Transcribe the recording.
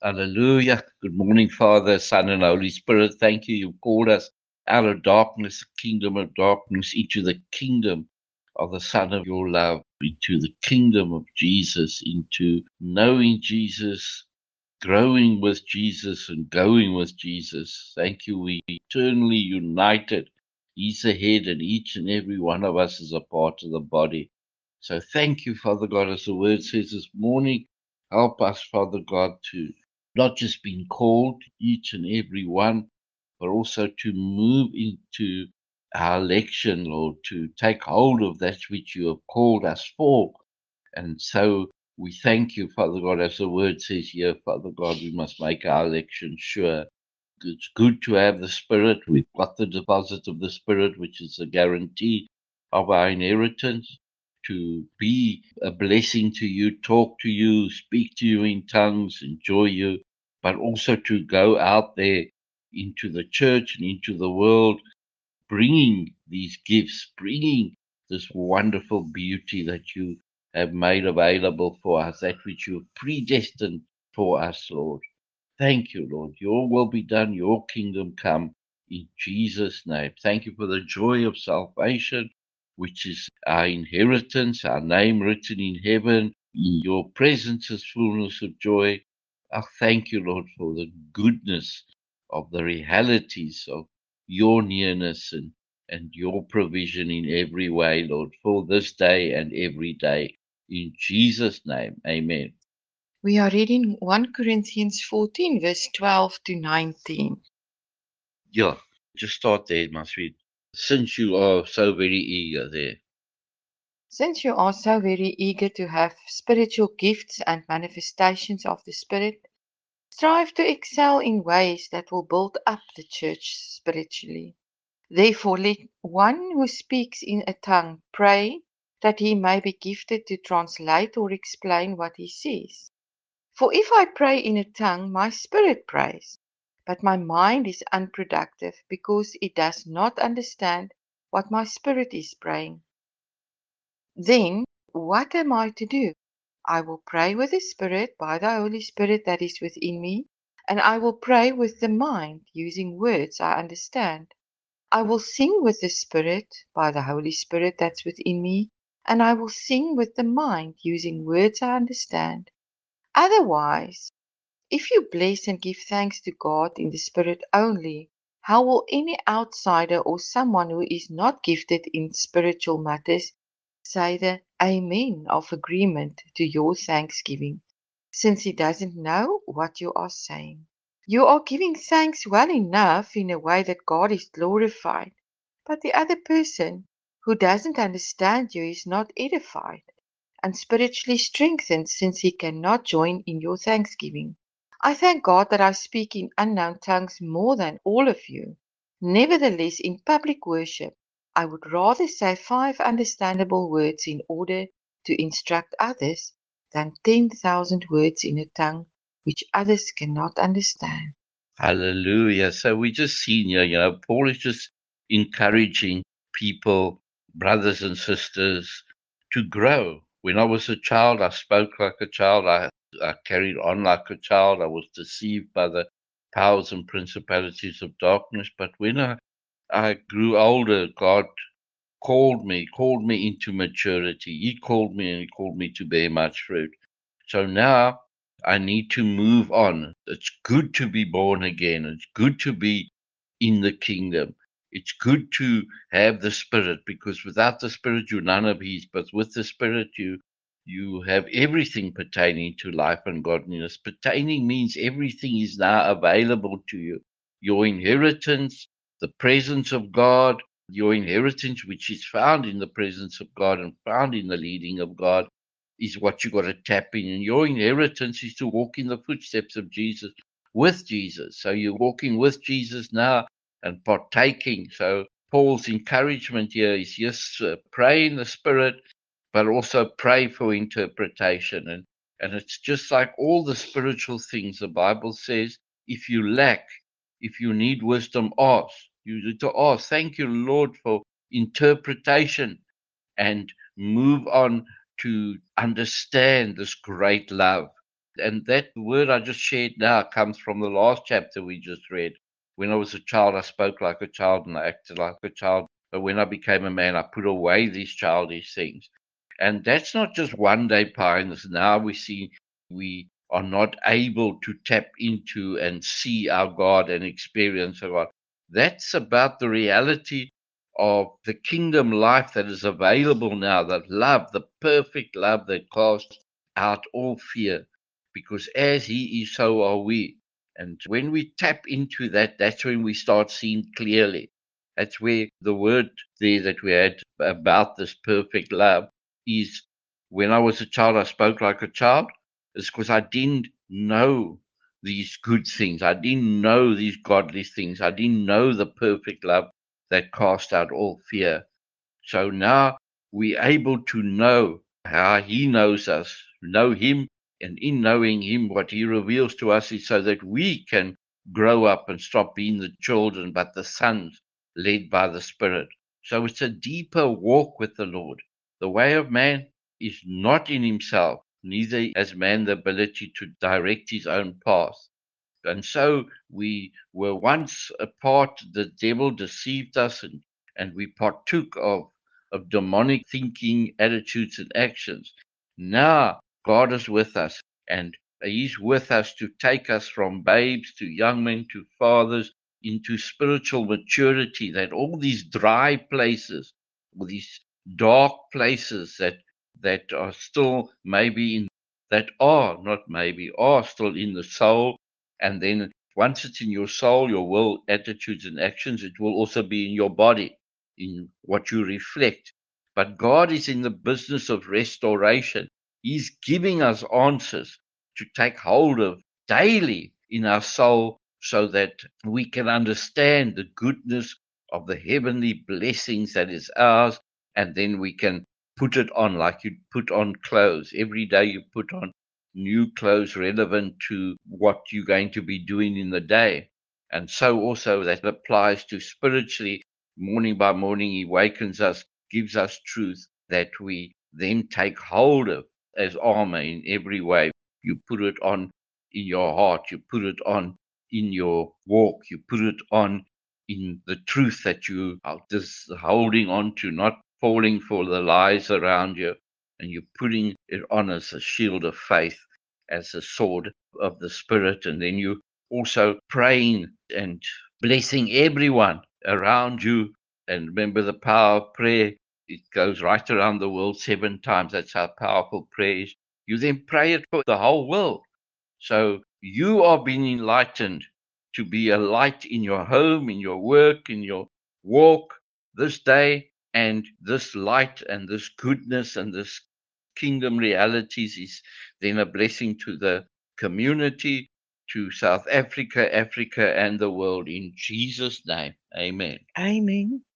Hallelujah. Good morning, Father, Son, and Holy Spirit. Thank you. You've called us out of darkness, the kingdom of darkness, into the kingdom of the Son of your love, into the kingdom of Jesus, into knowing Jesus, growing with Jesus, and going with Jesus. Thank you. We eternally united. He's the head, and each and every one of us is a part of the body. So thank you, Father God, as the word says this morning. Help us, Father God, to not just being called, each and every one, but also to move into our election, Lord, to take hold of that which you have called us for. And so we thank you, Father God, as the word says here, Father God, we must make our election sure. It's good to have the Spirit. We've got the deposit of the Spirit, which is a guarantee of our inheritance. To be a blessing to you, talk to you, speak to you in tongues, enjoy you, but also to go out there into the church and into the world, bringing these gifts, bringing this wonderful beauty that you have made available for us, that which you have predestined for us, Lord. Thank you, Lord. Your will be done, your kingdom come in Jesus' name. Thank you for the joy of salvation, which is our inheritance, our name written in heaven. In your presence is fullness of joy. I thank you, Lord, for the goodness of the realities of your nearness and your provision in every way, Lord, for this day and every day. In Jesus' name, amen. We are reading 1 Corinthians 14, verse 12 to 19. Yeah, just start there, my sweet. Since you are so very eager there. Since you are so very eager to have spiritual gifts and manifestations of the Spirit, strive to excel in ways that will build up the church spiritually. Therefore, let one who speaks in a tongue pray that he may be gifted to translate or explain what he says. For if I pray in a tongue, my spirit prays, but my mind is unproductive because it does not understand what my spirit is praying. Then what am I to do? I will pray with the Spirit by the Holy Spirit that is within me, and I will pray with the mind using words I understand. I will sing with the Spirit by the Holy Spirit that's within me, and I will sing with the mind using words I understand. Otherwise, if you bless and give thanks to God in the Spirit only, how will any outsider or someone who is not gifted in spiritual matters say the Amen of agreement to your thanksgiving, since he doesn't know what you are saying? You are giving thanks well enough in a way that God is glorified, but the other person who doesn't understand you is not edified and spiritually strengthened since he cannot join in your thanksgiving. I thank God that I speak in unknown tongues more than all of you. Nevertheless, in public worship, I would rather say 5 understandable words in order to instruct others than 10,000 words in a tongue which others cannot understand. Hallelujah. So we just seen here, Paul is just encouraging people, brothers and sisters, to grow. When I was a child, I spoke like a child. I carried on like a child. I was deceived by the powers and principalities of darkness. But when I grew older, God called me into maturity. He called me and he called me to bear much fruit. So now I need to move on. It's good to be born again. It's good to be in the kingdom. It's good to have the Spirit, because without the Spirit you're none of His. But with the Spirit you have everything pertaining to life and godliness. Pertaining means everything is now available to you. Your inheritance, the presence of God, your inheritance, which is found in the presence of God and found in the leading of God, is what you got to tap in. And your inheritance is to walk in the footsteps of Jesus, with Jesus. So you're walking with Jesus now and partaking. So Paul's encouragement here is yes, pray in the Spirit, but also pray for interpretation. And it's just like all the spiritual things. The Bible says, if you lack, if you need wisdom, ask. You need to ask. Thank you, Lord, for interpretation, and move on to understand this great love. And that word I just shared now comes from the last chapter we just read. When I was a child, I spoke like a child and I acted like a child. But when I became a man, I put away these childish things. And that's not just one day pioneers. Now we see we are not able to tap into and see our God and experience our God. That's about the reality of the kingdom life that is available now, that love, the perfect love that casts out all fear. Because as He is, so are we. And when we tap into that, that's when we start seeing clearly. That's where the word there that we had about this perfect love is. When I was a child, I spoke like a child. It's because I didn't know these good things. I didn't know these godly things. I didn't know the perfect love that cast out all fear. So now we're able to know how He knows us, know Him, and in knowing Him, what He reveals to us is so that we can grow up and stop being the children, but the sons led by the Spirit. So it's a deeper walk with the Lord. The way of man is not in himself, neither has man the ability to direct his own path. And so we were once apart, the devil deceived us, and we partook of demonic thinking, attitudes, and actions. Now God is with us, and He's with us to take us from babes to young men to fathers into spiritual maturity, that all these dry places, all these dark places that are still maybe in that are not maybe are still in the soul, and then once it's in your soul, your will, attitudes, and actions, it will also be in your body, in what you reflect. But God is in the business of restoration. He's giving us answers to take hold of daily in our soul so that we can understand the goodness of the heavenly blessings that is ours, and then we can put it on like you put on clothes. Every day you put on new clothes relevant to what you're going to be doing in the day. And so also that applies to spiritually. Morning by morning, He wakens us, gives us truth that we then take hold of as armor in every way. You put it on in your heart, you put it on in your walk, you put it on in the truth that you are just holding on to, not falling for the lies around you, and you're putting it on as a shield of faith, as a sword of the Spirit, and then you also praying and blessing everyone around you. And remember the power of prayer, it goes right around the world 7 times. That's how powerful prayer is. You then pray it for the whole world. So you are being enlightened to be a light in your home, in your work, in your walk this day. And this light and this goodness and this kingdom realities is then a blessing to the community, to South Africa, Africa, and the world. In Jesus' name, amen. Amen.